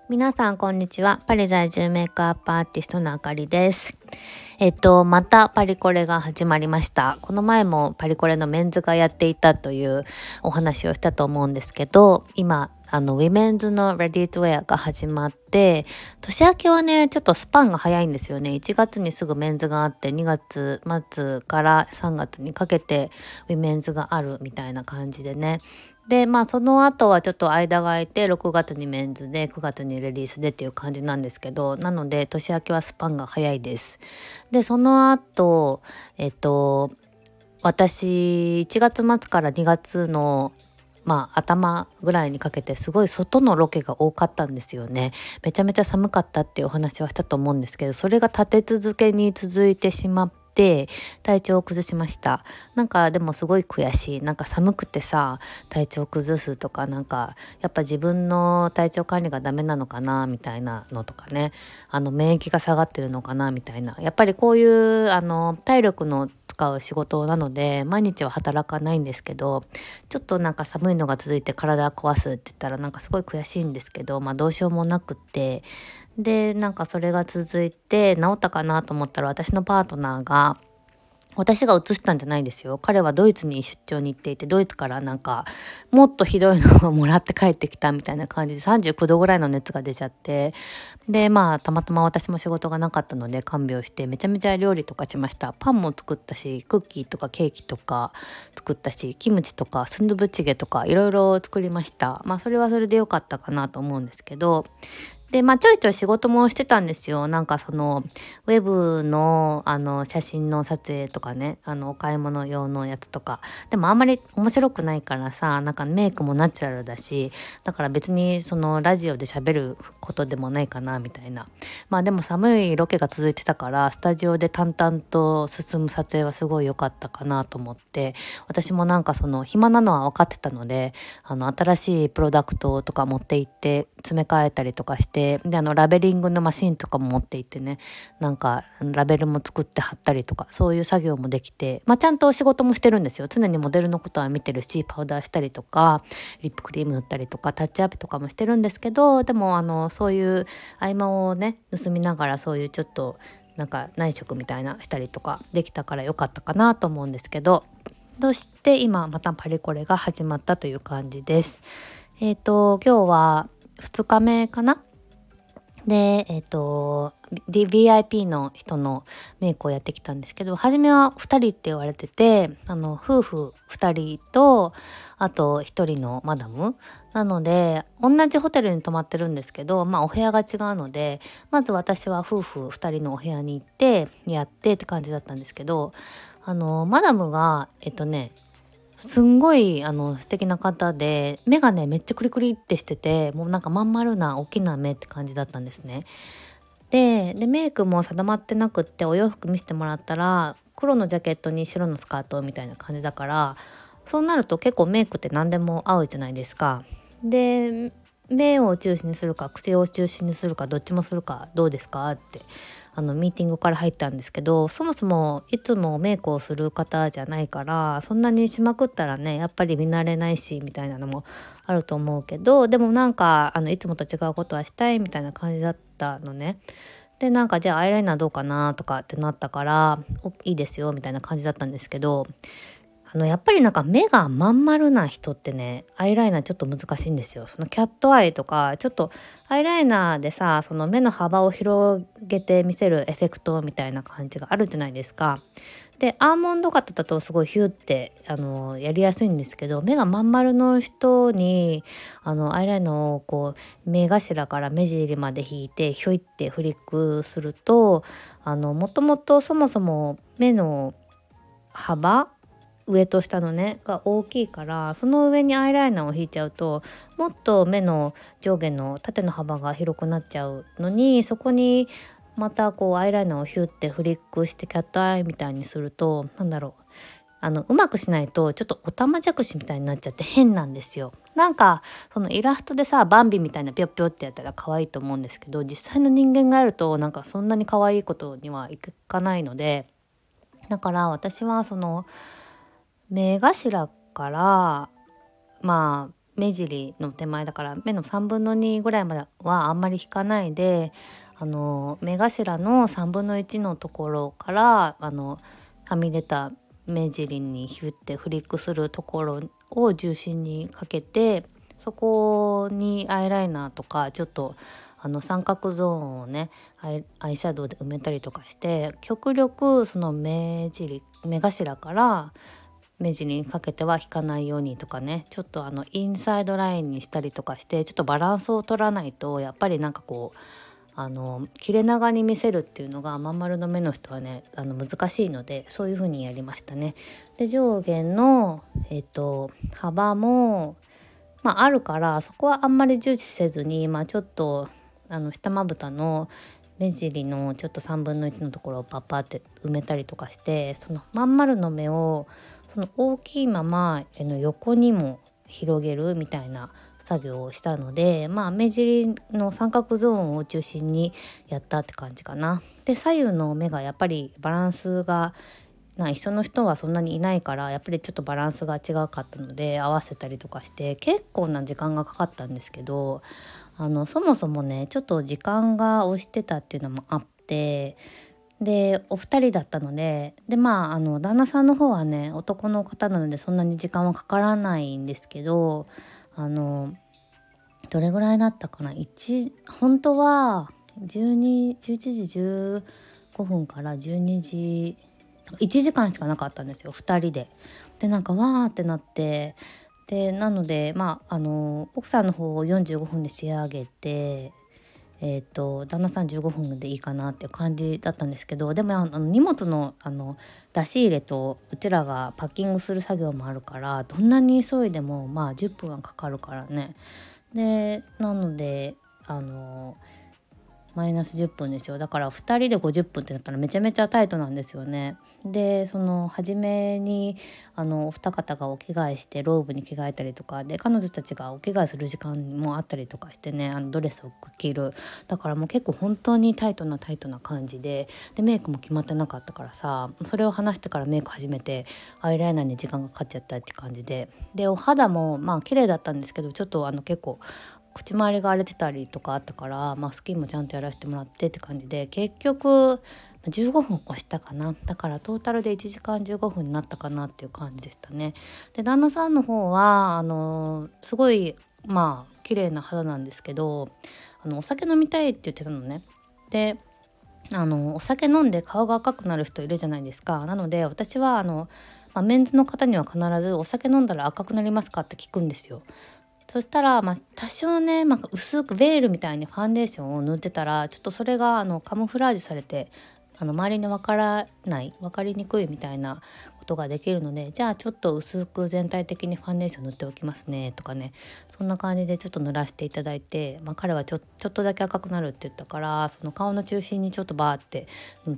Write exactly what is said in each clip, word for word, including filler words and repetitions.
皆さんこんにちは。パリ在住メイクアップアーティストのあかりです。えっとまたパリコレが始まりました。この前もパリコレのメンズがやっていたというお話をしたと思うんですけど、今あのウィメンズのレディートウェアが始まって、年明けはねちょっとスパンが早いんですよね。いちがつにすぐメンズがあって、にがつ末からさんがつにかけてウィメンズがあるみたいな感じでね。でまあその後はちょっと間が空いて、ろくがつにメンズでくがつにレディースでっていう感じなんですけど、なので年明けはスパンが早いです。でその後えっと私いちがつ末からにがつのまあ頭ぐらいにかけてすごい外のロケが多かったんですよね。めちゃめちゃ寒かったっていうお話はしたと思うんですけど、それが立て続けに続いてしまって体調を崩しました。なんかでもすごい悔しい。なんか寒くてさ体調崩すとか、なんかやっぱ自分の体調管理がダメなのかなみたいなのとかね、あの免疫が下がってるのかなみたいな、やっぱりこういうあの体力の使う仕事なので毎日は働かないんですけど、ちょっとなんか寒いのが続いて体壊すって言ったらなんかすごい悔しいんですけど、まあどうしようもなくって、でなんかそれが続いて治ったかなと思ったら、私のパートナーが、私が移したんじゃないんですよ。彼はドイツに出張に行っていて、ドイツからなんかもっとひどいのをもらって帰ってきたみたいな感じでさんじゅうきゅうどぐらいの熱が出ちゃって、でまあたまたま私も仕事がなかったので看病して、めちゃめちゃ料理とかしました。パンも作ったし、クッキーとかケーキとか作ったし、キムチとかスンドゥブチゲとかいろいろ作りました。まあそれはそれで良かったかなと思うんですけど、でまあちょいちょい仕事もしてたんですよ。なんかそのウェブのあの写真の撮影とかね、あのお買い物用のやつとか。でもあんまり面白くないからさ、なんかメイクもナチュラルだし、だから別にそのラジオで喋ることでもないかなみたいな。まあでも寒いロケが続いてたから、スタジオで淡々と進む撮影はすごい良かったかなと思って、私もなんかその暇なのは分かってたので、あの新しいプロダクトとか持って行って詰め替えたりとかして、であのラベリングのマシンとかも持って行ってね、なんかラベルも作って貼ったりとか、そういう作業もできて、まあ、ちゃんと仕事もしてるんですよ。常にモデルのことは見てるし、パウダーしたりとかリップクリーム塗ったりとかタッチアップとかもしてるんですけど、でもあのそういう合間をね盗みながら、そういうちょっとなんか内職みたいなしたりとかできたから良かったかなと思うんですけど、そして今またパリコレが始まったという感じです。えっと今日はふつかめかな。で、えっと、ブイアイピー の人のメイクをやってきたんですけど、初めはふたりって言われてて、あの、夫婦ふたりと、あとひとりのマダム。なので、同じホテルに泊まってるんですけど、まあお部屋が違うので、まず私は夫婦ふたりのお部屋に行って、やってって感じだったんですけど、あの、マダムが、えっとね、すんごいあの素敵な方で、目がねめっちゃクリクリってしてて、もうなんかまん丸な大きな目って感じだったんですね。ででメイクも定まってなくって、お洋服見せてもらったら黒のジャケットに白のスカートみたいな感じだから、そうなると結構メイクって何でも合うじゃないですか。で目を中心にするか口を中心にするかどっちもするかどうですかってあのミーティングから入ったんですけど、そもそもいつもメイクをする方じゃないから、そんなにしまくったらねやっぱり見慣れないしみたいなのもあると思うけど、でもなんかあのいつもと違うことはしたいみたいな感じだったのね。でなんかじゃあアイライナーどうかなとかってなったから、おいいですよみたいな感じだったんですけど、あのやっぱりなんか目がまん丸な人ってね、アイライナーちょっと難しいんですよ。そのキャットアイとか、ちょっとアイライナーでさ、その目の幅を広げて見せるエフェクトみたいな感じがあるじゃないですか。でアーモンド型だとすごいヒューってあのやりやすいんですけど、目がまん丸の人にあのアイライナーをこう目頭から目尻まで引いてひょいってフリックすると、あのもともとそもそも目の幅、上と下のねが大きいから、その上にアイライナーを引いちゃうともっと目の上下の縦の幅が広くなっちゃうのに、そこにまたこうアイライナーをヒュってフリックしてキャットアイみたいにすると、なんだろう、あのうまくしないとちょっとおたまじゃくしみたいになっちゃって変なんですよ。なんかそのイラストでさバンビみたいなピョッピョってやったら可愛いと思うんですけど、実際の人間がやるとなんかそんなに可愛いことにはいかないので、だから私はその目頭からまあ目尻の手前だから目のさんぶんのにぐらいまではあんまり引かないで、あの目頭のさんぶんのいちのところからあのはみ出た目尻にヒュッてフリックするところを中心にかけて、そこにアイライナーとかちょっとあの三角ゾーンをねアイ、アイシャドウで埋めたりとかして、極力その目尻目頭から目尻にかけては引かないようにとかね、ちょっとあのインサイドラインにしたりとかして、ちょっとバランスを取らないとやっぱりなんかこうあの切れ長に見せるっていうのがまん丸の目の人はねあの難しいので、そういう風にやりましたね。で上下の、えっと、幅も、まあ、あるからそこはあんまり重視せずに、まあ、ちょっとあの下まぶたの目尻のちょっとさんぶんのいちのところをパッパって埋めたりとかして、そのまん丸の目をその大きいままあの横にも広げるみたいな作業をしたので、まあ目尻の三角ゾーンを中心にやったって感じかな。で左右の目がやっぱりバランスがな一緒の人はそんなにいないから、やっぱりちょっとバランスが違うかったので合わせたりとかして結構な時間がかかったんですけど、あのそもそもねちょっと時間が押してたっていうのもあって、でお二人だったので、でまああの旦那さんの方はね男の方なのでそんなに時間はかからないんですけど、あのどれぐらいだったかな、いち本当はじゅうに、じゅういちじじゅうごふんからじゅうにじいちじかんしかなかったんですよ、ふたりで。でなんかわーってなって、でなのでまああの奥さんの方をよんじゅうごふんで仕上げて、えー、と旦那さんじゅうごふんでいいかなっていう感じだったんですけど、でもあの荷物のあの出し入れとうちらがパッキングする作業もあるから、どんなに急いでもまあじゅっぷんはかかるからね。でなのであのマイナスじゅっぷんですよ。だからふたりでごじゅっぷんってなったらめちゃめちゃタイトなんですよね。でその初めにあのお二方がお着替えしてローブに着替えたりとかで、彼女たちがお着替えする時間もあったりとかしてね、あのドレスを着る、だからもう結構本当にタイトなタイトな感じで、でメイクも決まってなかったからさ、それを話してからメイク始めてアイライナーに時間がかかっちゃったって感じで、でお肌もまあ綺麗だったんですけど、ちょっとあの結構口周りが荒れてたりとかあったから、まあ、スキンもちゃんとやらせてもらってって感じで、結局じゅうごふん押したかな。だからトータルでいちじかんじゅうごふんになったかなっていう感じでしたね。で旦那さんの方はあのすごいまあ綺麗な肌なんですけど、あのお酒飲みたいって言ってたのね。であのお酒飲んで顔が赤くなる人いるじゃないですか。なので私はあの、まあ、メンズの方には必ずお酒飲んだら赤くなりますかって聞くんですよ。そしたら、まあ、多少ね、まあ、薄くベールみたいにファンデーションを塗ってたらちょっとそれがあのカモフラージュされてあの周りに分からない分かりにくいみたいなことができるので、じゃあちょっと薄く全体的にファンデーション塗っておきますねとかね、そんな感じでちょっと塗らせていただいて、まあ、彼はちょ、ちょっとだけ赤くなるって言ったから、その顔の中心にちょっとバーって塗って、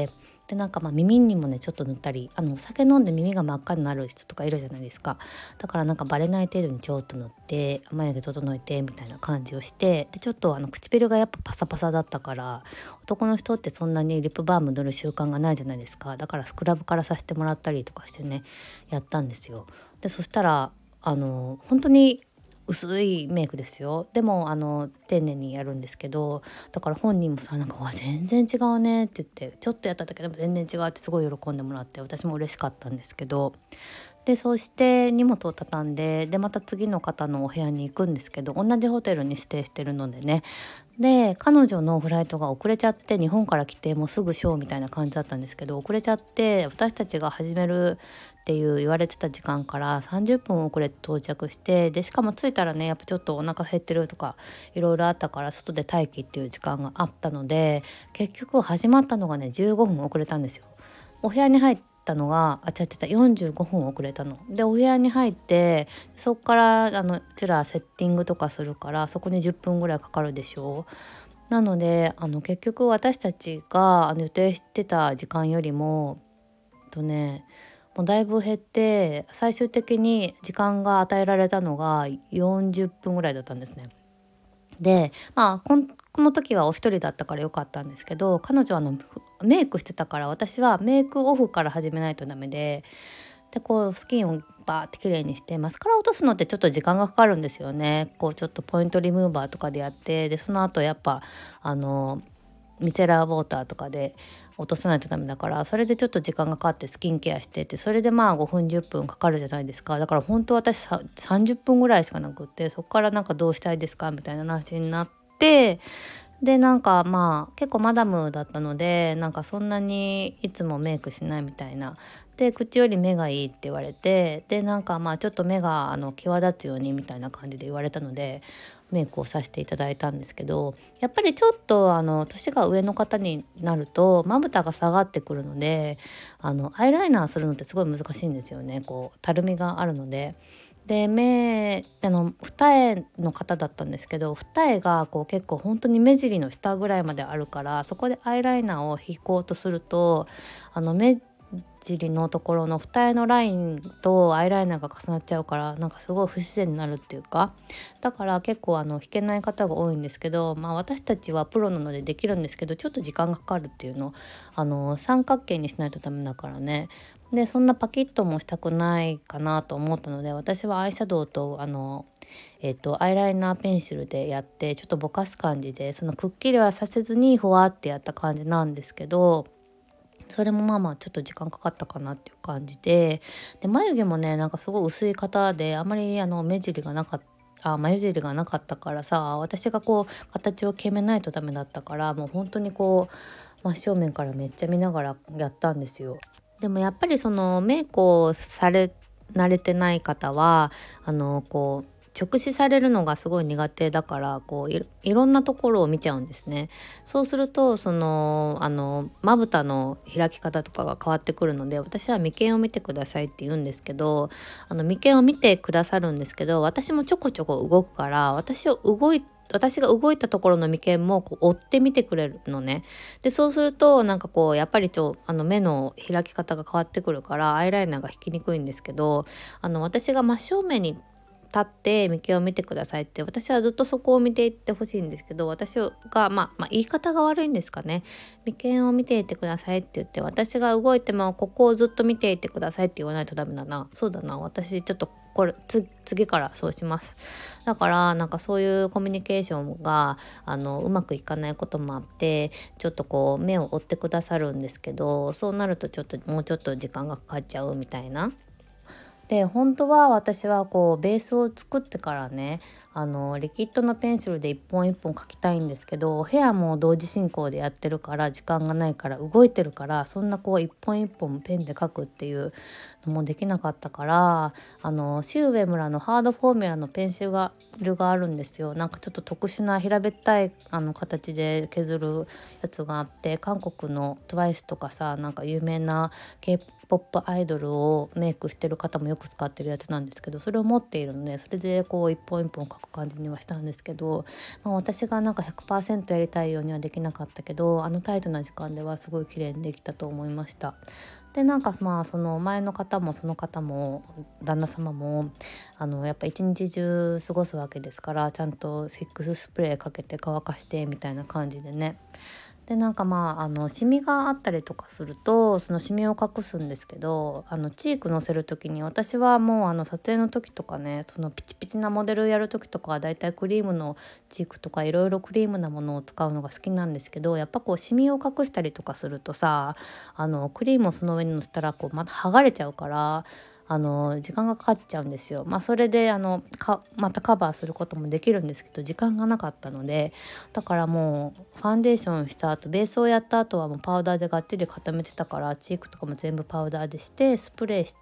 でなんかまあ耳にもねちょっと塗ったり、あのお酒飲んで耳が真っ赤になる人とかいるじゃないですか。だからなんかバレない程度にちょっと塗って眉毛整えてみたいな感じをして、でちょっとあの唇がやっぱパサパサだったから、男の人ってそんなにリップバーム塗る習慣がないじゃないですか。だからスクラブからさせてもらったりとかしてねやったんですよ。でそしたらあの本当に薄いメイクですよ。でもあの丁寧にやるんですけど、だから本人もさなんかわ全然違うねって言って、ちょっとやっただけでも全然違うってすごい喜んでもらって、私も嬉しかったんですけど、でそして荷物を畳んで、でまた次の方のお部屋に行くんですけど、同じホテルに指定してるのでね、で彼女のフライトが遅れちゃって、日本から来てもうすぐショーみたいな感じだったんですけど、遅れちゃって私たちが始めるっていう言われてた時間からさんじゅっぷん遅れて到着して、でしかも着いたらねやっぱちょっとお腹減ってるとかいろいろあったから外で待機っていう時間があったので、結局始まったのがねじゅうごふん遅れたんですよ。お部屋に入ったのがあちゃちゃちゃよんじゅうごふん遅れたので、お部屋に入ってそこからあのうちらセッティングとかするから、そこにじゅっぷんぐらいかかるでしょう。なのであの結局私たちがあの予定してた時間よりもとねもうだいぶ減って、最終的に時間が与えられたのがよんじゅっぷんぐらいだったんですね。でまあこんこの時はお一人だったからよかったんですけど、彼女はあのメイクしてたから、私はメイクオフから始めないとダメで、 でこうスキンをバーって綺麗にして、マスカラ落とすのってちょっと時間がかかるんですよね。こうちょっとポイントリムーバーとかでやって、でその後やっぱあのミセラーウォーターとかで落とさないとダメだから、それでちょっと時間がかかってスキンケアしてて、それでまあごふんじゅっぷんかかるじゃないですか。だから本当私ささんじゅっぷんぐらいしかなくって、そこからなんかどうしたいですかみたいな話になって、でなんかまあ結構マダムだったので、なんかそんなにいつもメイクしないみたいな、で口より目がいいって言われて、でなんかまあちょっと目があの際立つようにみたいな感じで言われたので、メイクをさせていただいたんですけど、やっぱりちょっとあの年が上の方になるとまぶたが下がってくるので、あのアイライナーするのってすごい難しいんですよね。こうたるみがあるので。で目あの二重の方だったんですけど、二重がこう結構本当に目尻の下ぐらいまであるから、そこでアイライナーを引こうとすると、あの目尻のところの二重のラインとアイライナーが重なっちゃうから、なんかすごい不自然になるっていうか、だから結構あの引けない方が多いんですけど、まあ私たちはプロなのでできるんですけど、ちょっと時間がかかるっていうの、あの三角形にしないとダメだからね。でそんなパキッともしたくないかなと思ったので、私はアイシャドウとあのえっとアイライナーペンシルでやって、ちょっとぼかす感じで、そのくっきりはさせずにふわってやった感じなんですけど、それもまあまあちょっと時間かかったかなっていう感じで、で眉毛もねなんかすごい薄い方で、あまりあの目尻がなかったあ眉尻がなかったからさ、私がこう形を決めないとダメだったから、もう本当にこう真正面からめっちゃ見ながらやったんですよ。でもやっぱりそのメイクをされ慣れてない方は、あのこう直視されるのがすごい苦手だから、こう い, いろんなところを見ちゃうんですね。そうするとそのあのまぶたの開き方とかが変わってくるので、私は眉間を見てくださいって言うんですけど、あの眉間を見てくださるんですけど、私もちょこちょこ動くから、私を動い私が動いたところの眉間もこう追ってみてくれるのね。でそうするとなんかこうやっぱりちょあの目の開き方が変わってくるから、アイライナーが引きにくいんですけど、あの私が真正面に立って眉間を見てくださいって、私はずっとそこを見ていってほしいんですけど、私が、まあ、まあ言い方が悪いんですかね。眉間を見ていてくださいって言って、私が動いてもここをずっと見ていてくださいって言わないとダメだな。そうだな、私ちょっとこれつ次からそうします。だからなんかそういうコミュニケーションがあのうまくいかないこともあって、ちょっとこう目を追ってくださるんですけど、そうなるとちょっともうちょっと時間がかかっちゃうみたいな。で本当は私はこうベースを作ってからね、あのリキッドのペンシルで一本一本描きたいんですけど、ヘアも同時進行でやってるから時間がないから、動いてるから、そんなこう一本一本ペンで描くっていうのもできなかったから、あのシウェムラのハードフォーミュラのペンシルががあるんですよ。なんかちょっと特殊な平べったいあの形で削るやつがあって、韓国の トゥワイス とかさ、なんか有名な K-ポップアイドルをメイクしてる方もよく使ってるやつなんですけど、それを持っているので、それでこう一本一本描く感じにはしたんですけど、まあ、私がなんか ひゃくパーセント やりたいようにはできなかったけど、あのタイトな時間ではすごい綺麗にできたと思いました。でなんかまあその前の方もその方も旦那様もあのやっぱ一日中過ごすわけですから、ちゃんとフィックススプレーかけて乾かしてみたいな感じでね。でなんかまああのシミがあったりとかすると、そのシミを隠すんですけど、あのチークのせる時に、私はもうあの撮影の時とかね、そのピチピチなモデルやる時とかはだいたいクリームのチークとかいろいろクリームなものを使うのが好きなんですけど、やっぱこうシミを隠したりとかするとさ、あのクリームをその上にのせたらこうまた剥がれちゃうから、あの時間がかかっちゃうんですよ。まあそれであのかまたカバーすることもできるんですけど、時間がなかったので、だからもうファンデーションした後、ベースをやった後はもうパウダーでがっちり固めてたから、チークとかも全部パウダーでしてスプレーして、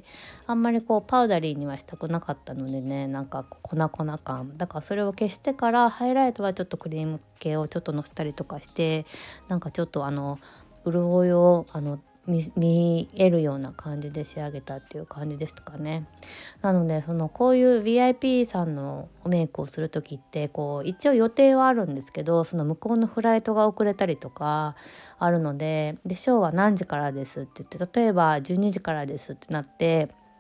あんまりこうパウダリーにはしたくなかったのでね、なんか粉粉感だから、それを消してからハイライトはちょっとクリーム系をちょっとのせたりとかして、なんかちょっとあの潤いをあの見, 見えるような感じで仕上げたっていう感じでしたかね。なのでそのこういう ブイアイピー さんのメイクをする時って、こう一応予定はあるんですけど、その向こうのフライトが遅れたりとかあるので、でショーは何時からですって言って、例えばじゅうにじからですってなって、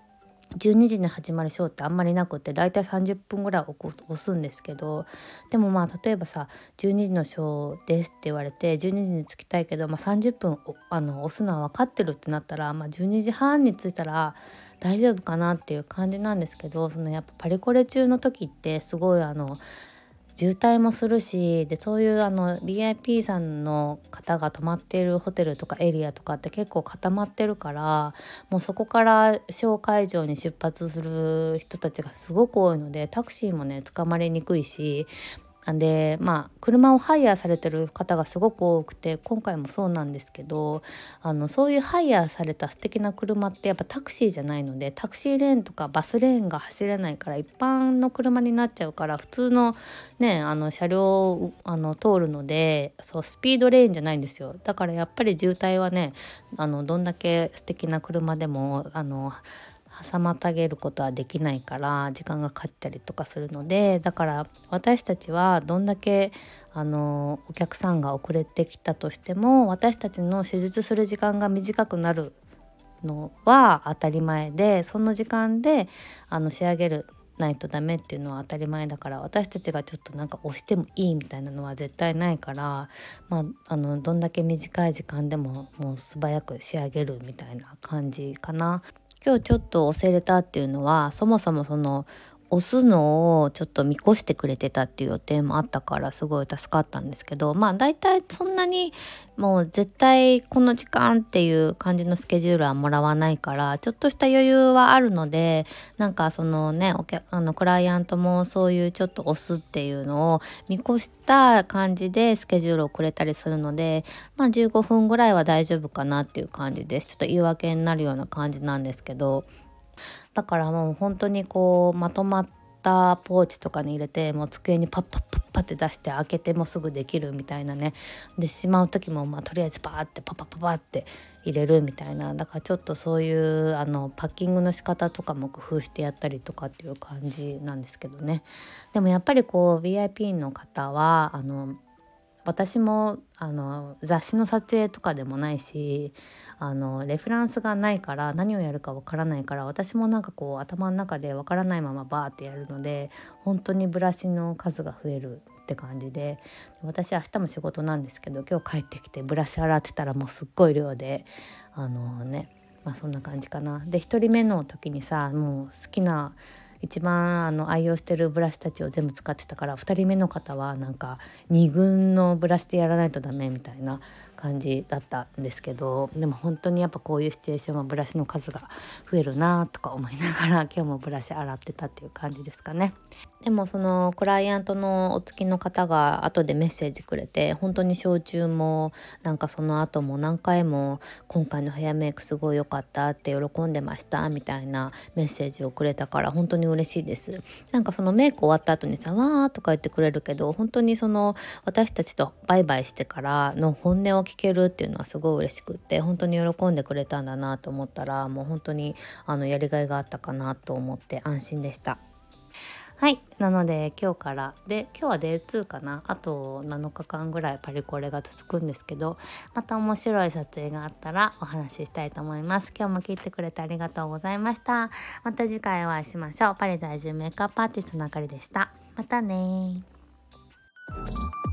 じゅうにじに始まるショーってあんまりなくて、だいたいさんじゅっぷんぐらい押すんですけど、でもまあ例えばさじゅうにじのショーですって言われてじゅうにじに着きたいけど、まあ、さんじゅっぷんあの押すのは分かってるってなったら、まあ、じゅうにじはんに着いたら大丈夫かなっていう感じなんですけど、そのやっぱパリコレ中の時ってすごいあの渋滞もするし、でそういうあの ブイアイピー さんの方が泊まっているホテルとかエリアとかって結構固まってるから、もうそこからショー会場に出発する人たちがすごく多いので、タクシーもね捕まりにくいし、でまあ車をハイヤーされてる方がすごく多くて、今回もそうなんですけど、あのそういうハイヤーされた素敵な車ってやっぱタクシーじゃないので、タクシーレーンとかバスレーンが走れないから一般の車になっちゃうから、普通のねあの車両をあの通るので、そうスピードレーンじゃないんですよ。だからやっぱり渋滞はね、あのどんだけ素敵な車でもあの妨げることはできないから時間がかかったりとかするので、だから私たちはどんだけあのお客さんが遅れてきたとしても、私たちの施術する時間が短くなるのは当たり前で、その時間であの仕上げるないとダメっていうのは当たり前だから、私たちがちょっとなんか押してもいいみたいなのは絶対ないから、まあ、あのどんだけ短い時間でももう素早く仕上げるみたいな感じかな。今日ちょっと押せれたっていうのは、そもそもその押すのをちょっと見越してくれてたっていう予定もあったからすごい助かったんですけど、まあだいたいそんなにもう絶対この時間っていう感じのスケジュールはもらわないから、ちょっとした余裕はあるので、なんかそのねお客あのクライアントもそういうちょっと押すっていうのを見越した感じでスケジュールをくれたりするので、まあじゅうごふんぐらいは大丈夫かなっていう感じです。ちょっと言い訳になるような感じなんですけど、だからもう本当にこうまとまったポーチとかに入れて、もう机にパッパッパッパって出して開けてもすぐできるみたいなね。でしまう時もまあとりあえずパーってパッパッパッパって入れるみたいな、だからちょっとそういうあのパッキングの仕方とかも工夫してやったりとかっていう感じなんですけどね。でもやっぱりこう ブイアイピー の方はあの私もあの雑誌の撮影とかでもないし、あのレフランスがないから何をやるかわからないから、私もなんかこう頭の中でわからないままバーってやるので、本当にブラシの数が増えるって感じで、私明日も仕事なんですけど、今日帰ってきてブラシ洗ってたらもうすっごい量で、あのねまあそんな感じかな。でひとりめの時にさ、もう好きな一番あの愛用してるブラシたちを全部使ってたから、ふたりめの方はなんかに軍のブラシでやらないとダメみたいな感じだったんですけど、でも本当にやっぱこういうシチュエーションはブラシの数が増えるなとか思いながら今日もブラシ洗ってたっていう感じですかね。でもそのクライアントのお付きの方が後でメッセージくれて、本当に小中もなんかその後も何回も今回のヘアメイクすごい良かったって喜んでましたみたいなメッセージをくれたから本当に嬉しいです。なんかそのメイク終わった後にさわーとか言ってくれるけど、本当にその私たちとバイバイしてからの本音を聞けるっていうのはすごい嬉しくって、本当に喜んでくれたんだなと思ったら、もう本当にあのやりがいがあったかなと思って安心でした。はい。なので今日からで、今日は デイツー かな。あとなのかかんぐらいパリコレが続くんですけど、また面白い撮影があったらお話ししたいと思います。今日も聞いてくれてありがとうございました。また次回お会いしましょう。パリ在住メイクアップアーティストのあかりでした。またね。